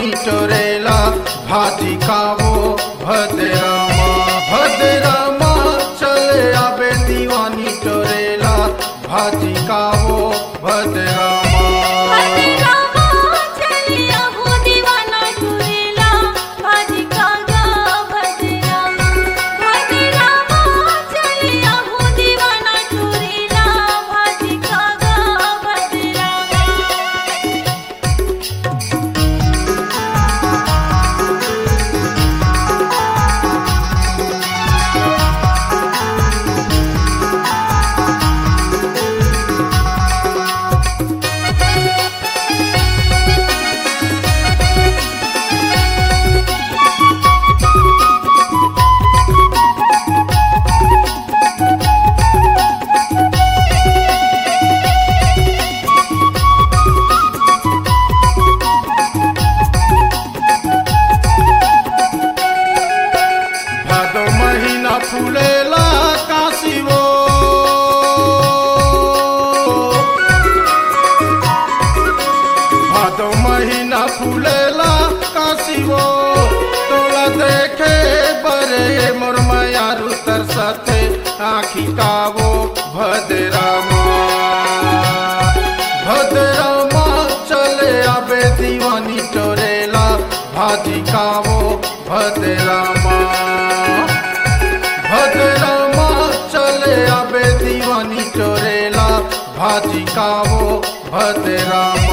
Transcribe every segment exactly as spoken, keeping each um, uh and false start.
दीवानी चोरेला भाजी खावो भद्रमा भद्रमा चले आबे दीवानी चोरेला भाजी खावो भद्रमा फूलेला काशी वो भादो महीना फूलेला काशी वो तोला देखे बरे मोर मयारू तरसते आखी कावो भद्रमा भद्रमा चले आबे दीवानी चोरेला भाजी खावो भद्रमा भद्रमा चले आबे दीवानी चोरेला भाजी खावो भद्रमा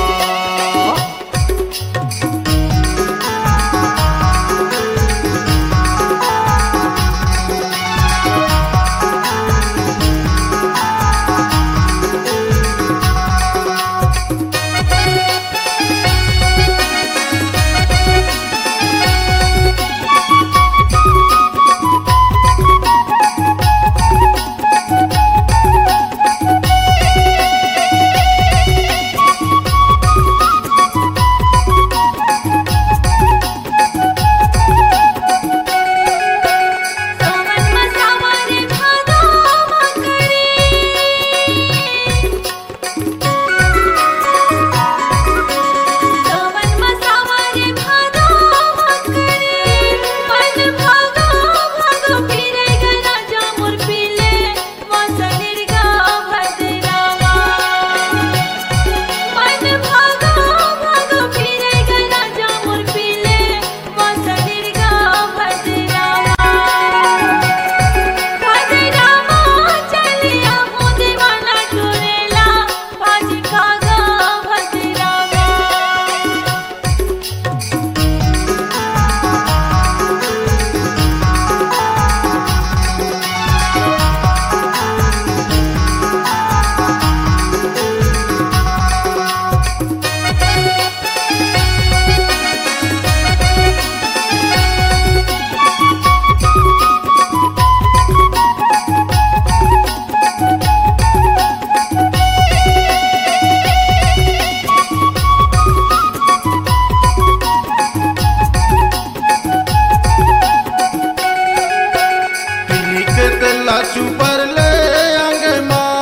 चुपर ले अंगे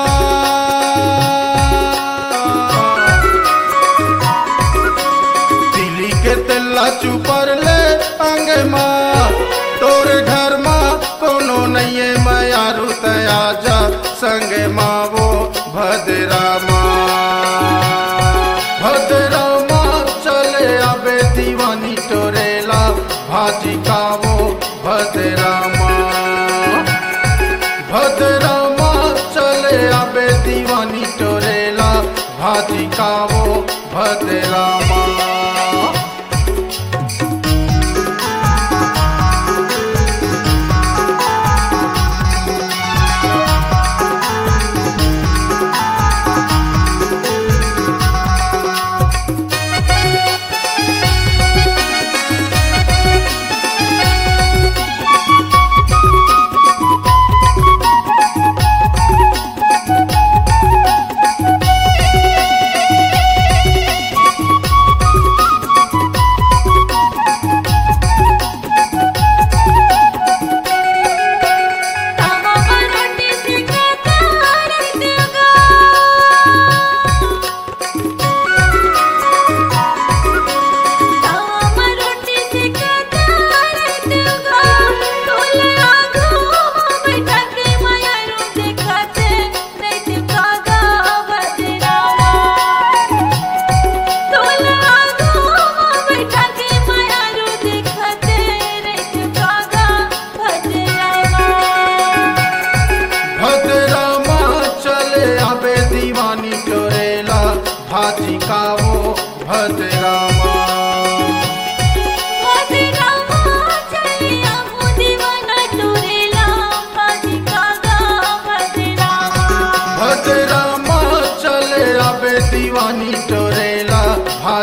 दिल्ली के तेला चुपर ले अंगे माँ तोरे घर माँ कोनो नहीं मयारू तयाजा संगे माँ वो भद्रमा भद्रमा चले आबे दीवानी चोरेला भाजी खावो भद्रमा भद्रमा चले आबे दीवानी चोरेला भाजी खावो भद्रमा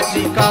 जी का